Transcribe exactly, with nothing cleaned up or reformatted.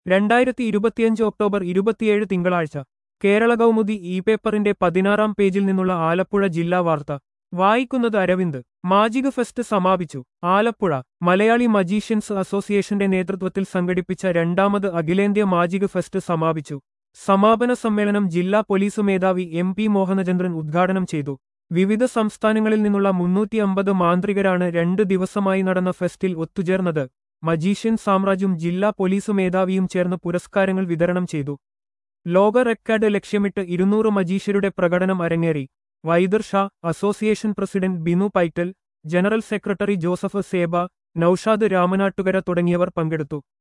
രണ്ടായിരത്തി ഇരുപത്തിയഞ്ച് ഒക്ടോബർ ഇരുപത്തിയേഴ് തിങ്കളാഴ്ച കേരള കൗമുദി ഇ പേപ്പറിന്റെ പതിനാറാം പേജിൽ നിന്നുള്ള ആലപ്പുഴ ജില്ലാ വാർത്ത വായിക്കുന്നത് അരവിന്ദ്. മാജിക് ഫെസ്റ്റ് സമാപിച്ചു. ആലപ്പുഴ. മലയാളി മജീഷ്യൻസ് അസോസിയേഷന്റെ നേതൃത്വത്തിൽ സംഘടിപ്പിച്ച രണ്ടാമത് അഖിലേന്ത്യാ മാജിക് ഫെസ്റ്റ് സമാപിച്ചു. സമാപന സമ്മേളനം ജില്ലാ പോലീസ് മേധാവി എം പി മോഹനചന്ദ്രൻ ഉദ്ഘാടനം ചെയ്തു. വിവിധ സംസ്ഥാനങ്ങളിൽ നിന്നുള്ള മുന്നൂറ്റി അമ്പത് മാന്ത്രികരാണ് രണ്ട് ദിവസമായി നടന്ന ഫെസ്റ്റിൽ ഒത്തുചേർന്നത്. മജീഷ്യൻ സാമ്രാജ്യം ജില്ലാ പോലീസ് മേധാവിയും ചേർന്ന് പുരസ്കാരങ്ങൾ വിതരണം ചെയ്തു. ലോക റെക്കോർഡ് ലക്ഷ്യമിട്ട് ഇരുന്നൂറ് മജീഷ്യരുടെ പ്രകടനം അരങ്ങേറി. Vaidar Shah, association president Binu Paittal, general secretary Joseph Seba, Naushad Ramanattukara തുടങ്ങിയവർ പങ്കെടുത്തു.